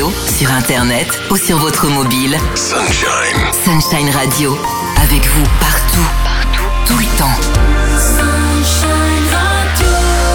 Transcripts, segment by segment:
radio, sur internet ou sur votre mobile. Sunshine Radio, avec vous partout, tout le temps. Sunshine Radio.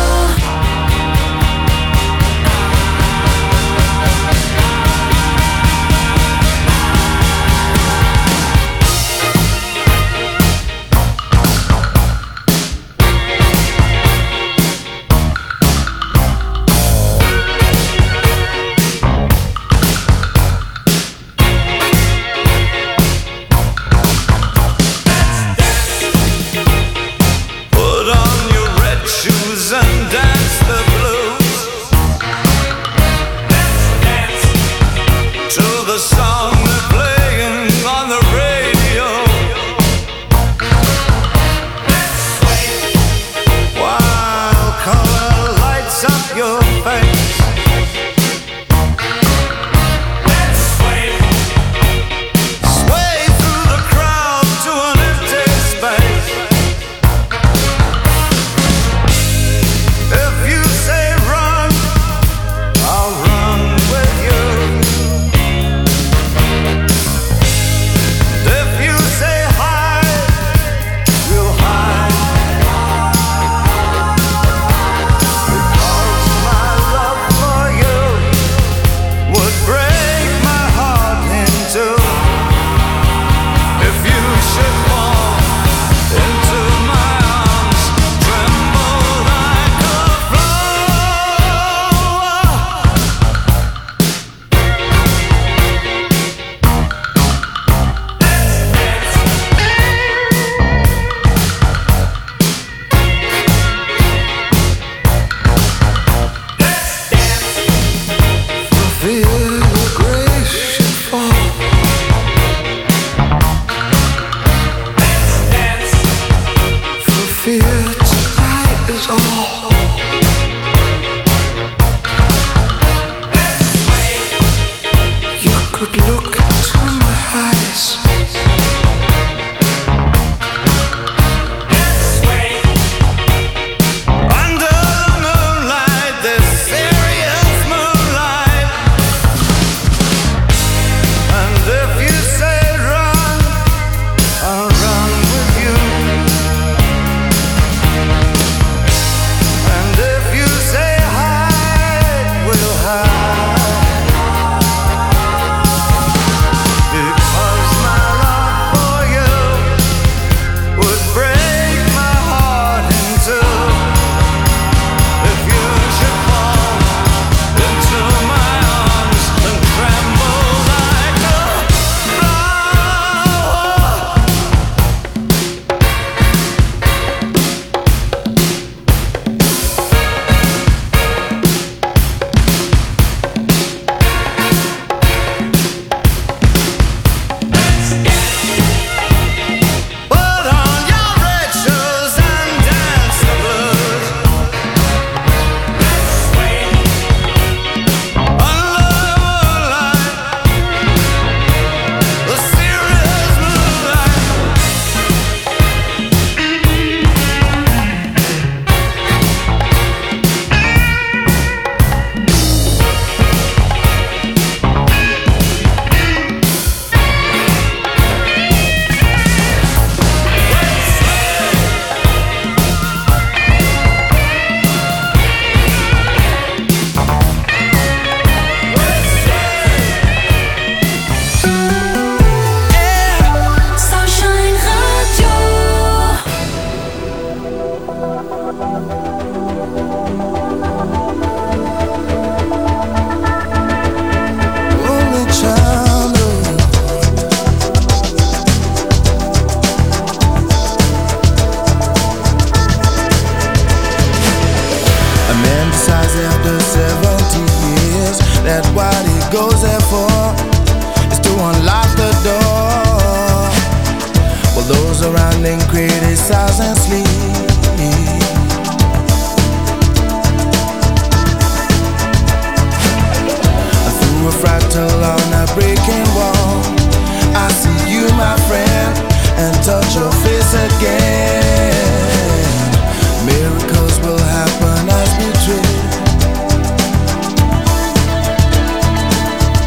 Miracles will happen as we dream.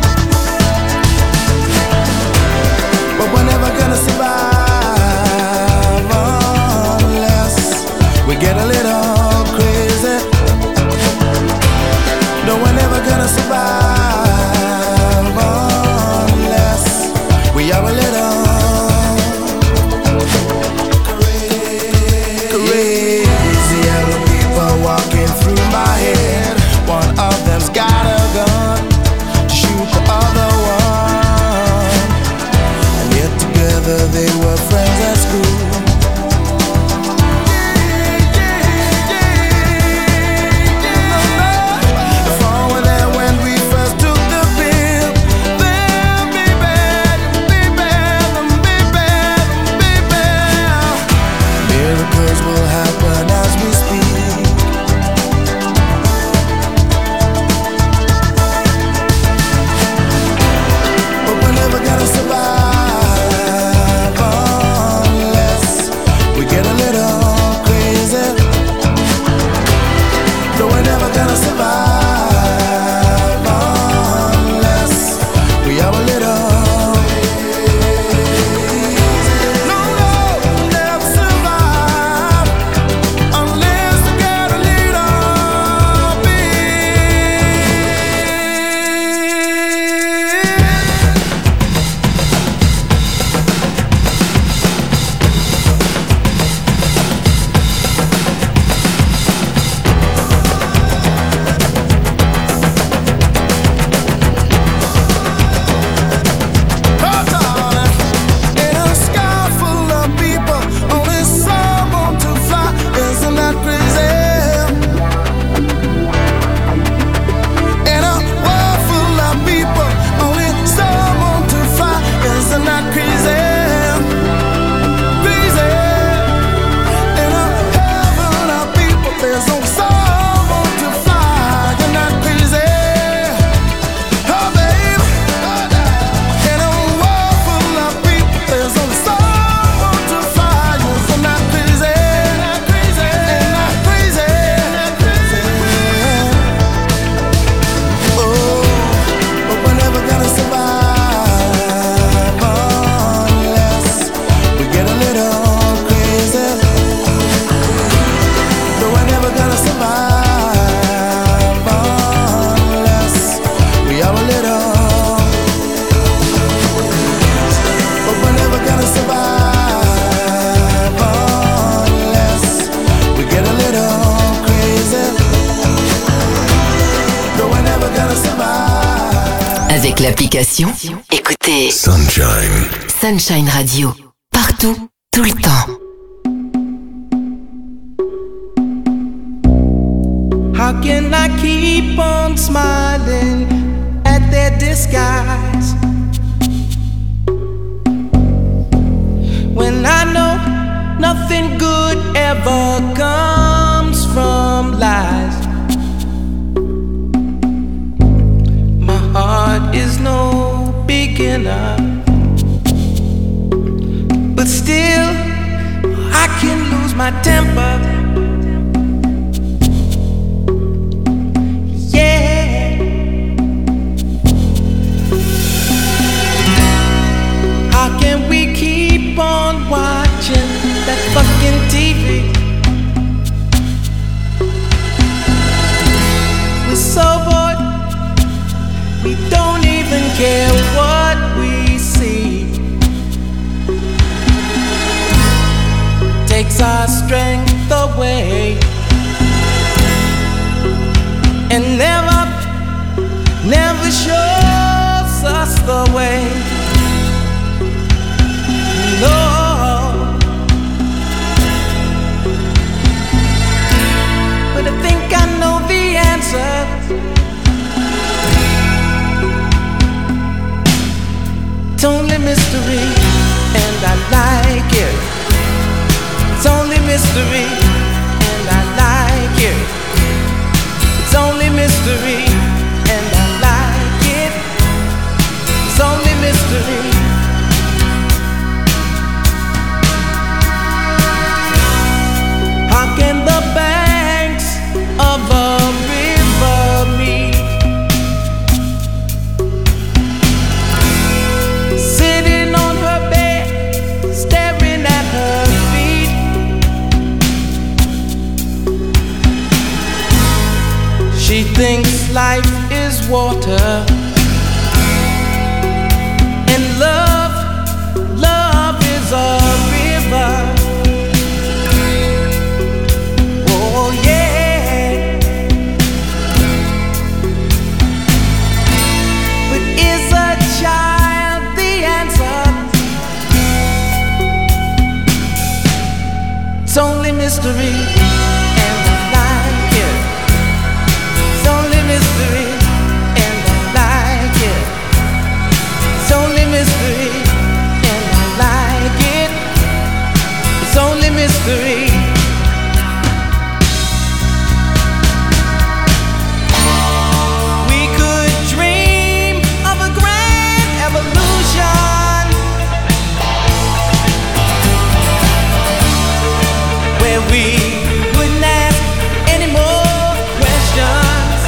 Avec l'application, écoutez Sunshine Radio. Partout, tout le temps. How can I keep on smiling at their disguise when I know nothing good ever comes from lies? My heart is no beginner, but still I can lose my temper. How can we keep on watching that fucking TV? We're so bored, we don't even care what we see. Takes our strength away and never shows us the way. No, but I think I know the answer. It's only mystery, and I like it. It's only mystery, and I like it. It's only mystery, and I like it. It's only mystery. How can the banks of a river meet? Sitting on her bed, staring at her feet. She thinks life is water, and love is a river. It's only mystery, and I like it. It's only mystery, and I like it. It's only mystery, and I like it. It's only mystery. We could dream of a grand evolution where we wouldn't ask any more questions.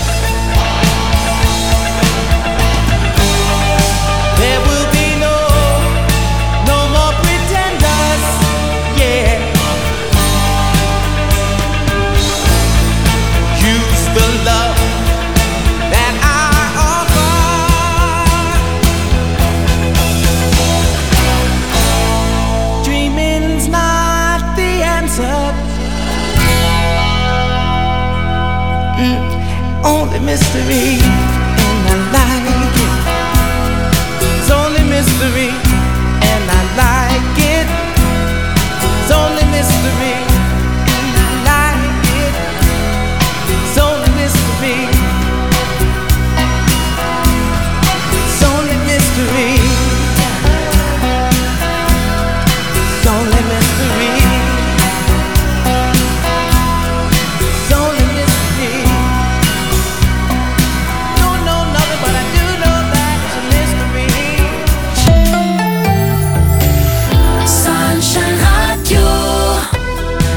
There will be no more pretenders, yeah. Use the love that I offer. Dreaming's not the answer. Only mystery, and I like it. It's only mystery, and I like it. It's only mystery, and I like it. It's only mystery. It's only mystery. It's only mystery. It's only mystery. Don't know nothing, but I do know that it's a mystery. Sunshine Radio.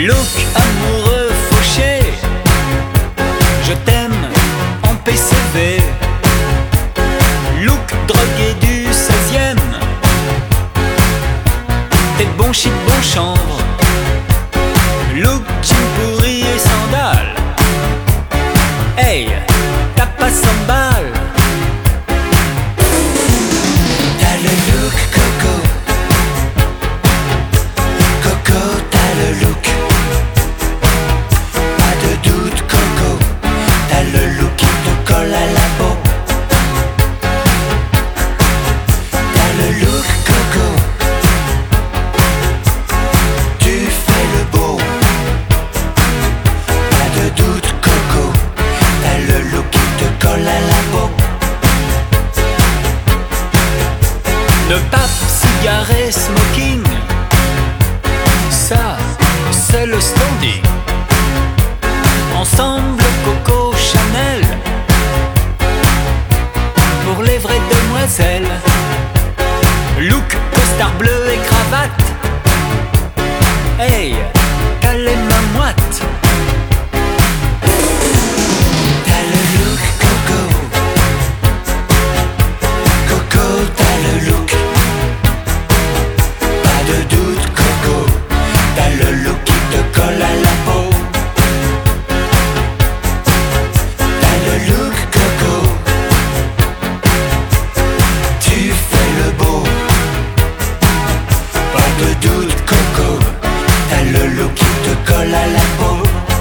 Look amoureux fauché, je t'aime en PCV. Look drogué du 16e, t'es bon shit, bon chanvre. Look jean pourri et sandales. Hey, t'as pas 100 balles. T'as le look coco, coco t'as le look. Pas de doute coco, t'as le look qui te colle à la peau. T'as le look coco, tu fais le beau. Pas de doute coco, t'as le look qui te colle à la peau. Le pape, cigarette, smoking, ça, c'est le standing. Ensemble, Coco Chanel, pour les vraies demoiselles. Look, costard bleu et cravate. Hey, t'as les mains moites. T'as le look coco, coco t'as le look. Pas de doute coco, t'as le look qui te colle à la peau. T'as le look coco, tu fais le beau. Pas de doute coco, t'as le look qui te colle à la peau.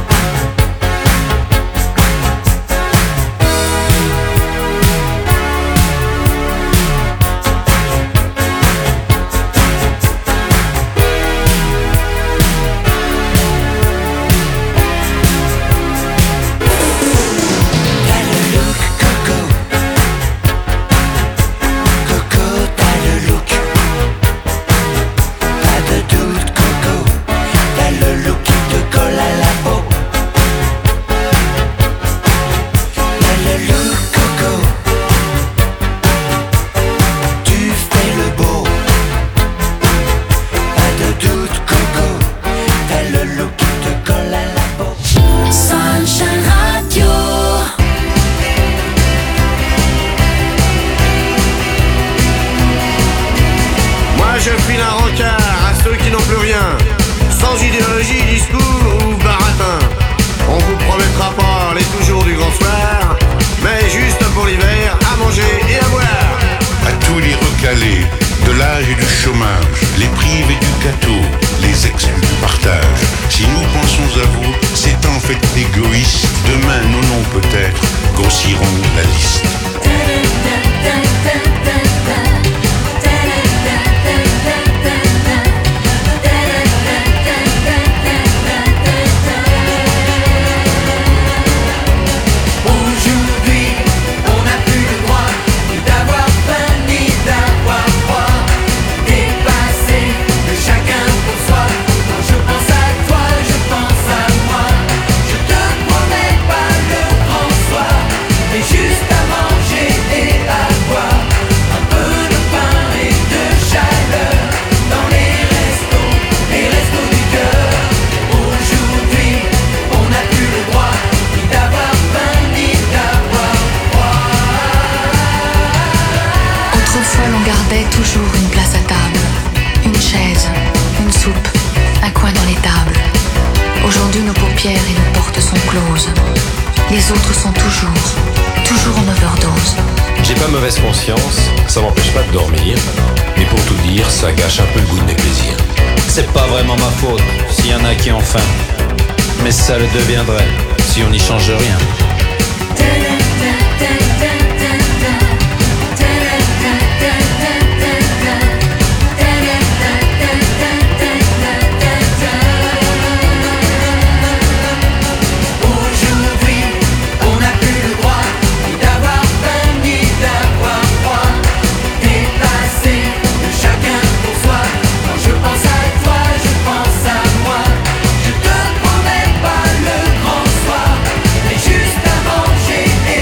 T'as le look coco, coco t'as le look. Pas de doute coco, t'as le look qui te colle à la peau. T'as le look coco, tu fais le beau. Pas de doute coco, t'as le look qui te colle à la peau. Sunshine Radio. Moi je file un rencard à ceux qui n'ont plus rien, sans idéologie, discours ou baratin. On vous promettra pas les toujours du grand soir, mais juste pour l'hiver, à manger et à boire. À tous les recalés, de l'âge et du chômage, les privés du gâteau, les exclus du partage. Si nous pensons à vous, c'est en fait égoïste. Demain, nos noms peut-être grossiront la liste. Aujourd'hui, on n'a plus le droit ni d'avoir faim ni d'avoir froid. Dépassé de chacun pour soi. Quand je pense à toi, je pense à moi. Je te promets pas le grand soir, mais juste à manger et à boire. Un peu de pain et de chaleur dans les restos du cœur. Aujourd'hui, on n'a plus le droit ni d'avoir faim ni d'avoir froid. Autrefois, l'on gardait toujours une place à table, une chaise, une soupe, un coin dans les tables. Aujourd'hui, nos paupières et nos portes sont closes. Les autres sont toujours en overdose. J'ai pas mauvaise conscience, ça m'empêche pas de dormir. Mais pour tout dire, ça gâche un peu le goût de mes plaisirs. C'est pas vraiment ma faute s'il y en a qui ont faim. Mais ça le deviendrait si on n'y change rien. Aujourd'hui, on n'a plus le droit ni d'avoir faim ni d'avoir froid. Dépassé de chacun pour soi. Quand je pense à toi, je pense à moi. Je te promets pas le grand soir, mais juste à manger et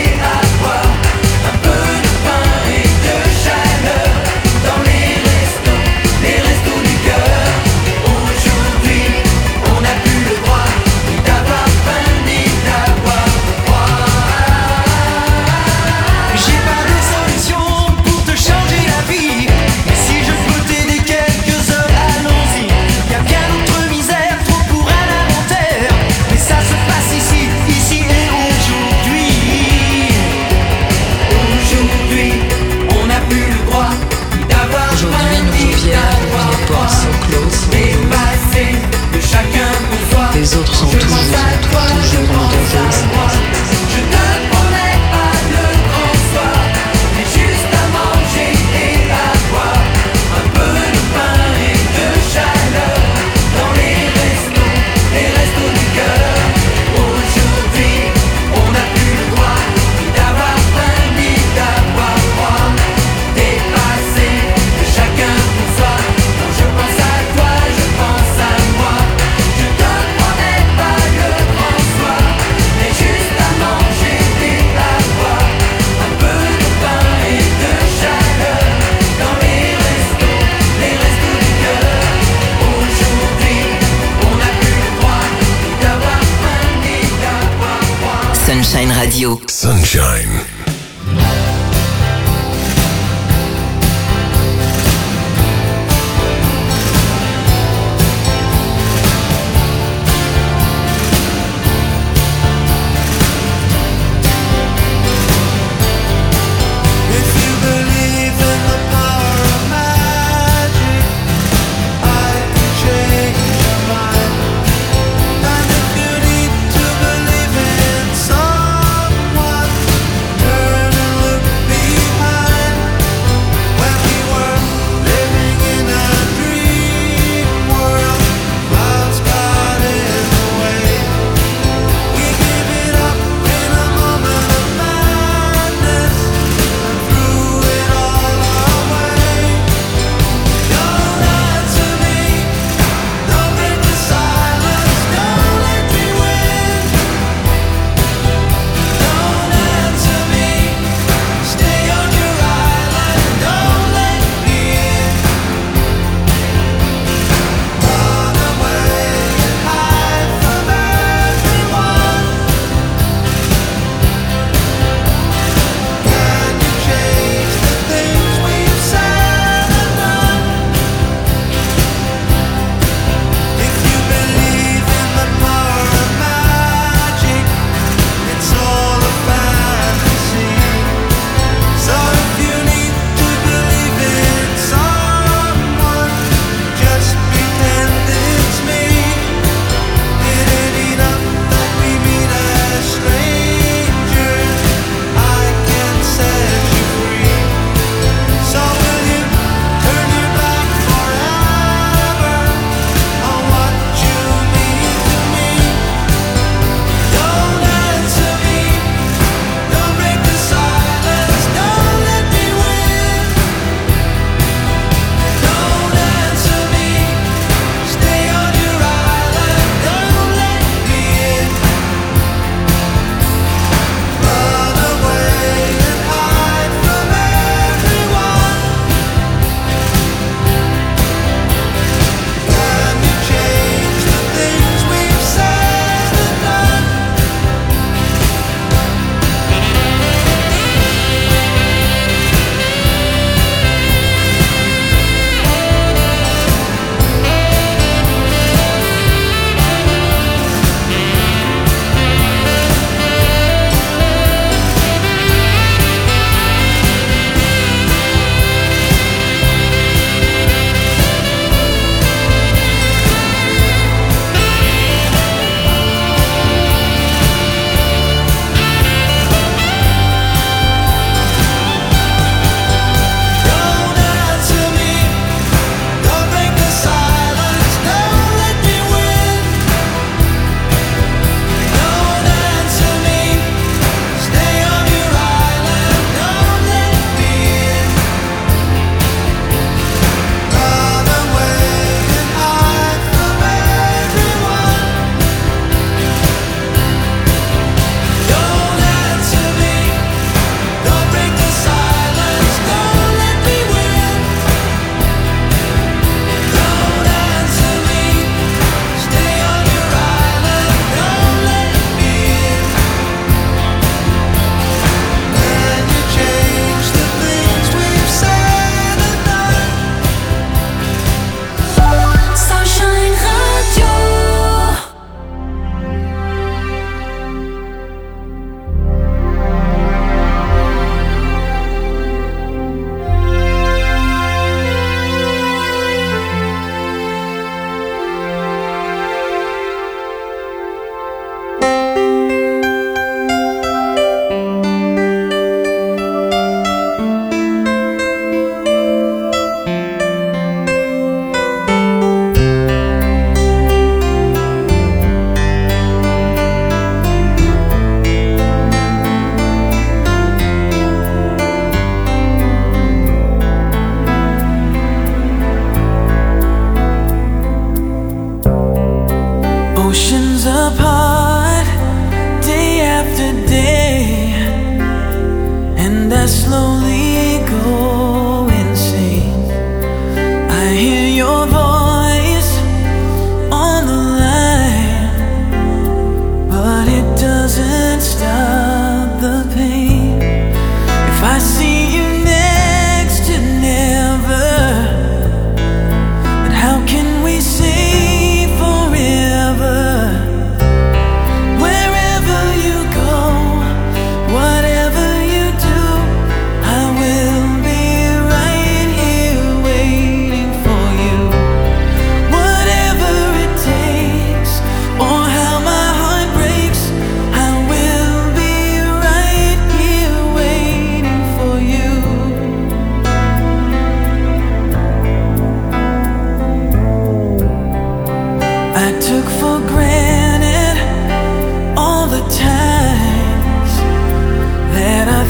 Sunshine Radio. Sunshine. stop.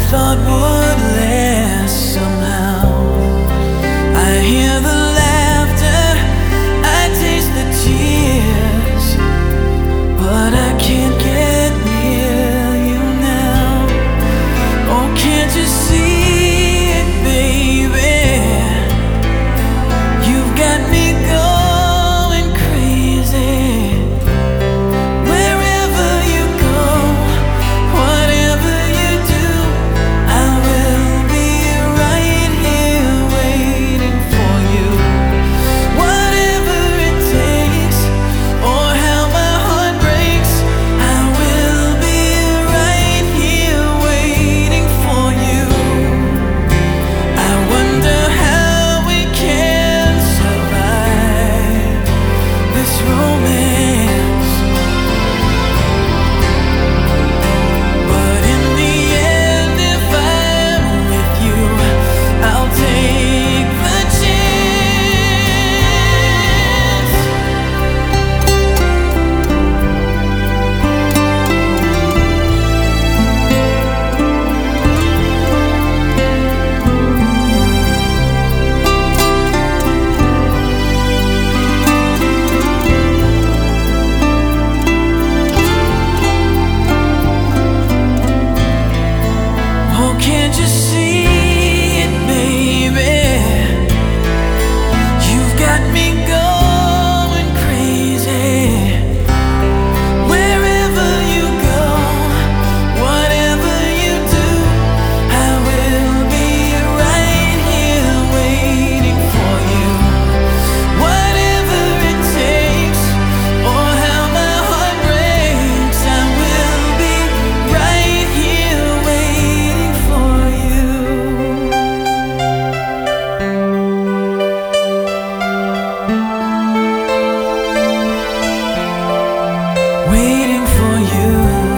thought would last somehow. I hear the laughter, I taste the tears, but I can't get near you now. Oh, can't you see it, baby? You've got me going crazy. Wherever you go, whatever you do, I will be right here waiting for you. Whatever it takes, or how my heart breaks, I will be right here waiting for you. I wonder how we can survive this romance, but in the end, if I'm with you, I'll take the chance. Oh, can't you see it, baby? You've got me going crazy. Wherever you go, whatever you do, I will be right here waiting for you. Whatever it takes, or how my heart breaks, I will be right here waiting for you. Waiting for you.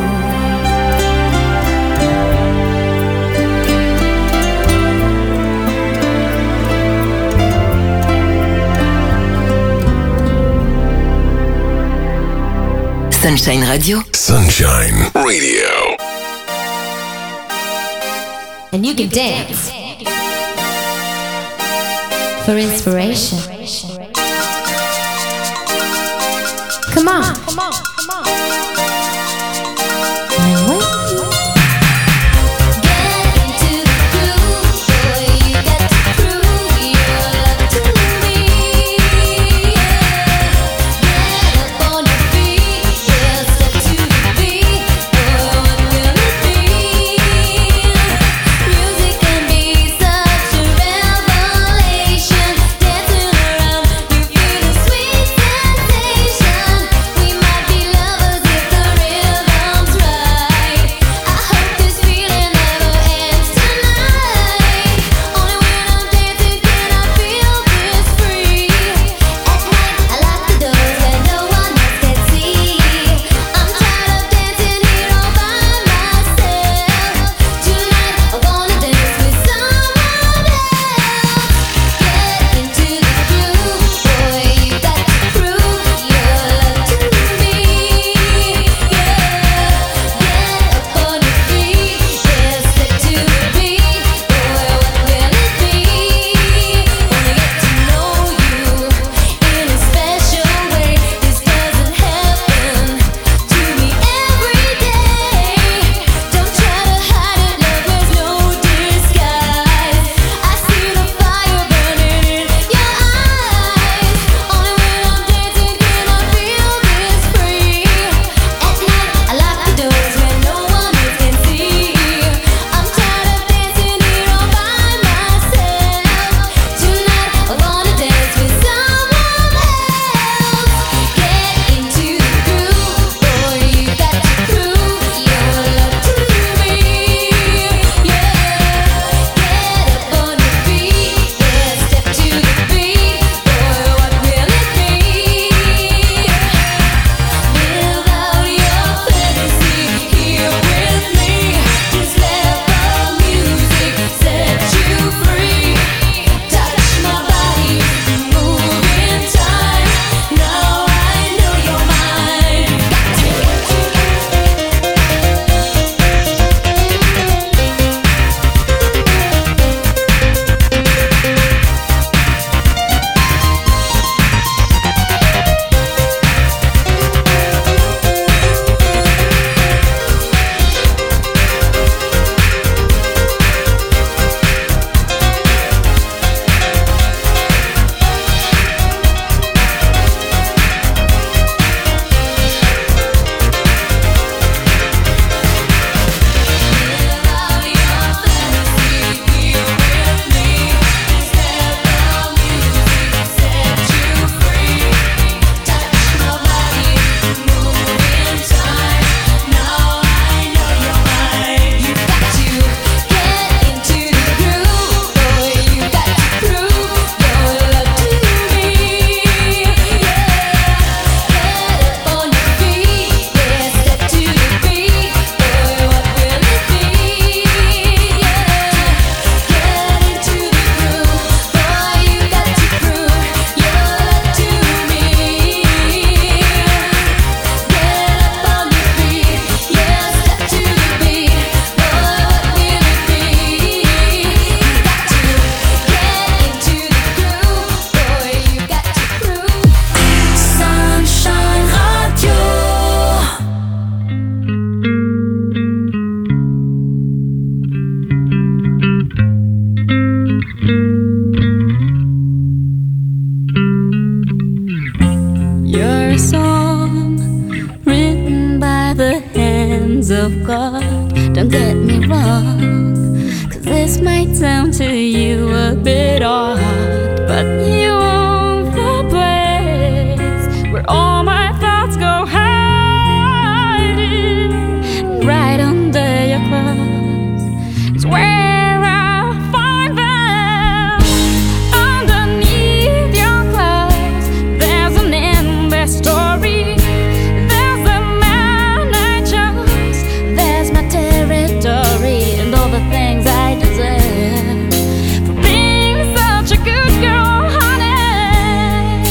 Sunshine Radio. Sunshine Radio. And you can dance for inspiration. Come on. I'm waiting. Get into the groove, boy. You got to prove your love to me. Get up on your feet, yeah, step to the beat. Boy, what will it be? Music can be such a revelation. Dancing around, you feel a sweet sensation. We might be lovers if the grace of God. Don't get me wrong, 'cause this might sound to you a bit odd, but you own the place where all my thoughts go hiding. Right under your clothes is where I find them. Underneath your clothes, there's an endless story. There's a man I chose, there's my territory, and all the things I deserve for being such a good girl, honey.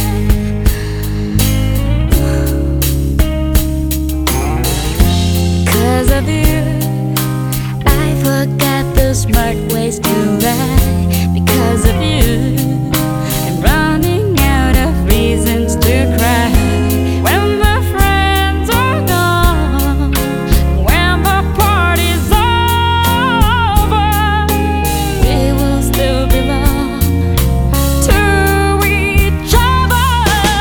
'Cause of you, I forgot the smart ways to lie. Because of you, I'm running out of reasons to cry. When the friends are gone, when the party's over, we will still belong to each other.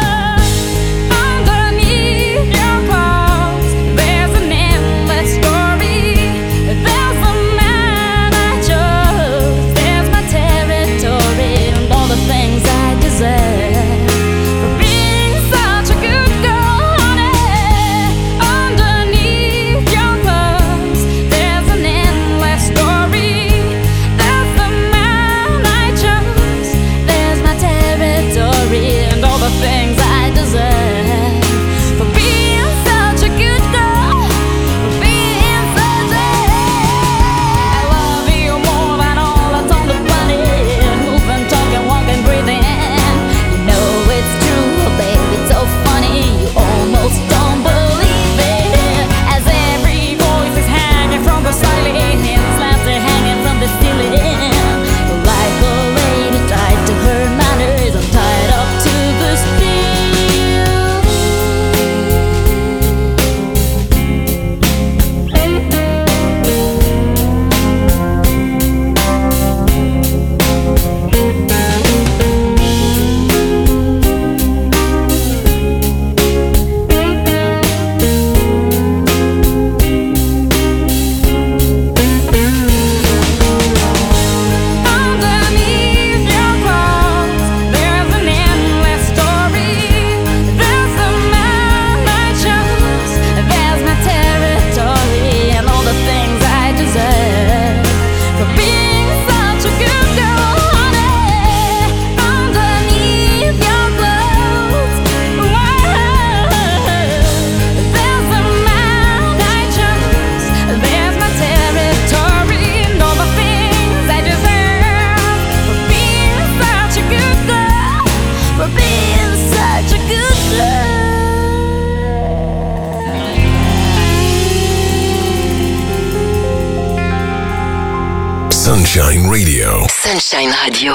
Underneath your clothes, there's an endless story. There's a man I chose, there's my territory, and all the things I deserve for being such a good girl, honey. Underneath your clothes, there's an endless story. There's the man I chose, there's my territory, and all the things I deserve for being such a good girl, for being such a. I love you more than all that's on the planet. Moving, talking, walking, breathing. You know it's true, baby, it's so funny. You almost don't believe it. As every voice is hanging from the ceiling, slabs are hanging from the ceiling. Like a lady tied to her manners, I'm tied up to the Underneath your clothes, there's an endless story. There's the man I chose, there's my territory, and all the things I deserve for being such a good girl, honey. Underneath your clothes, there's the man I chose, there's my territory, and all the things I deserve for being such a good girl, for being such a good girl. Sunshine Radio. Sunshine Radio.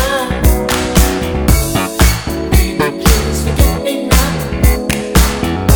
Forget me not.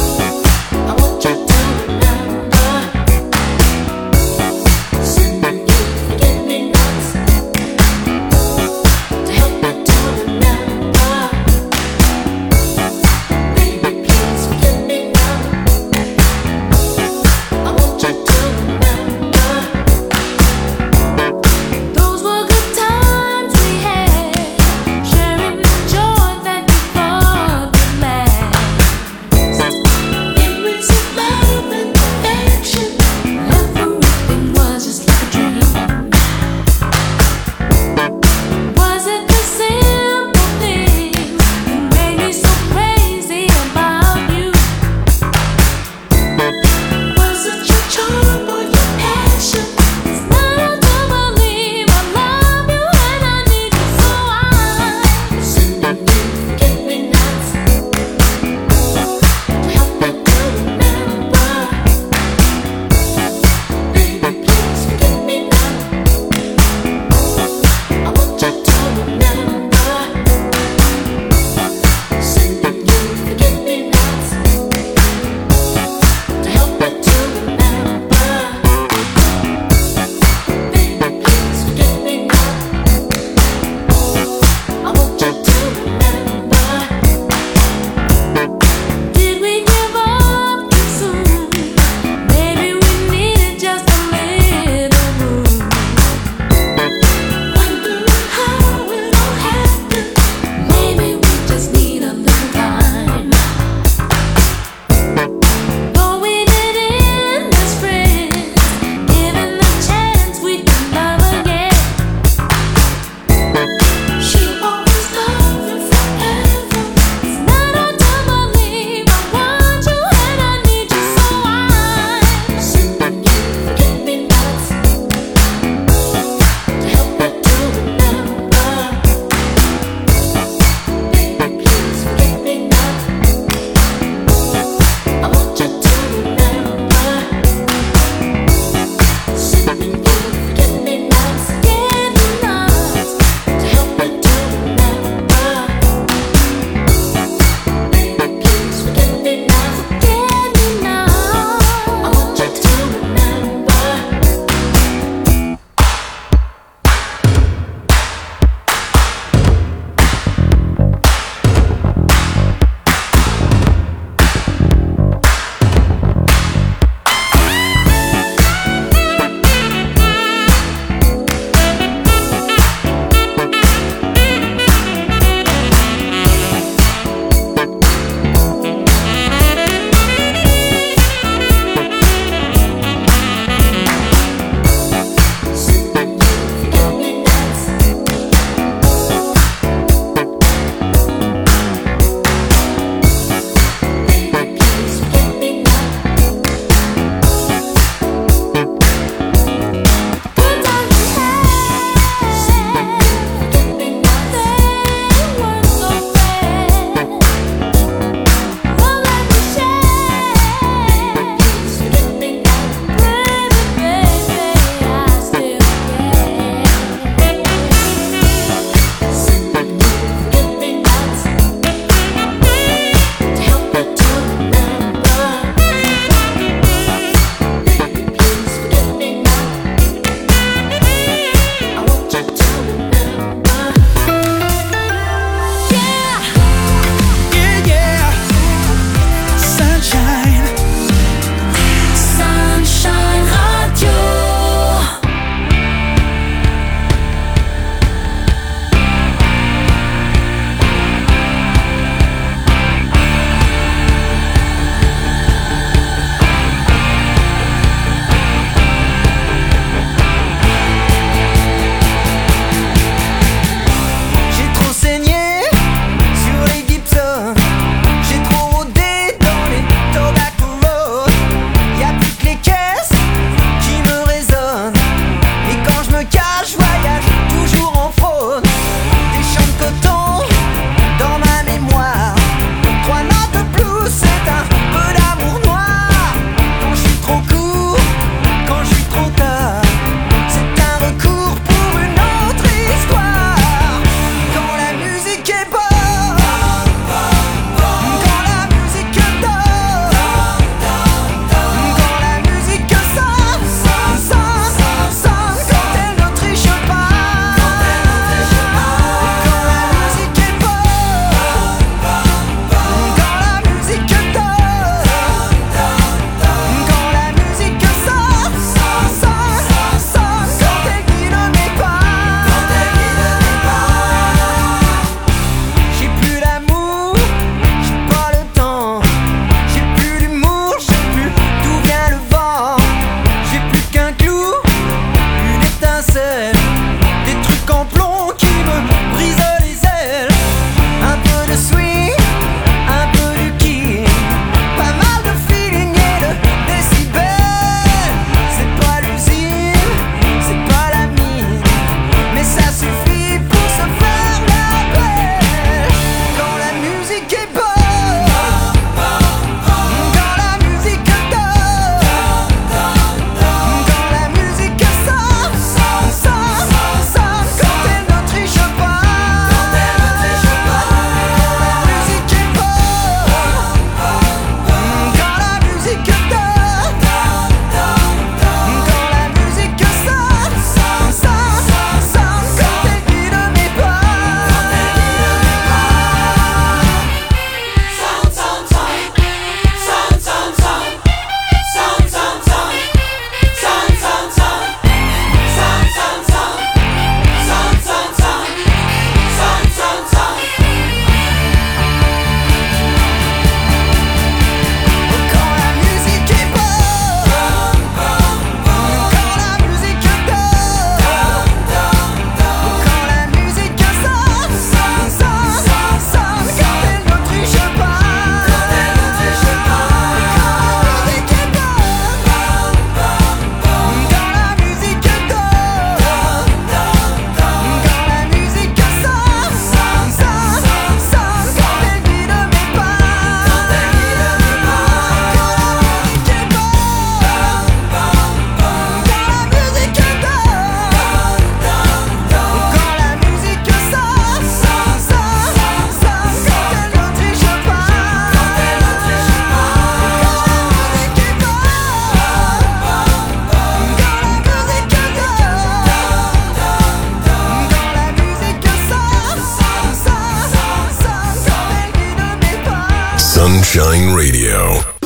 Sunshine Radio.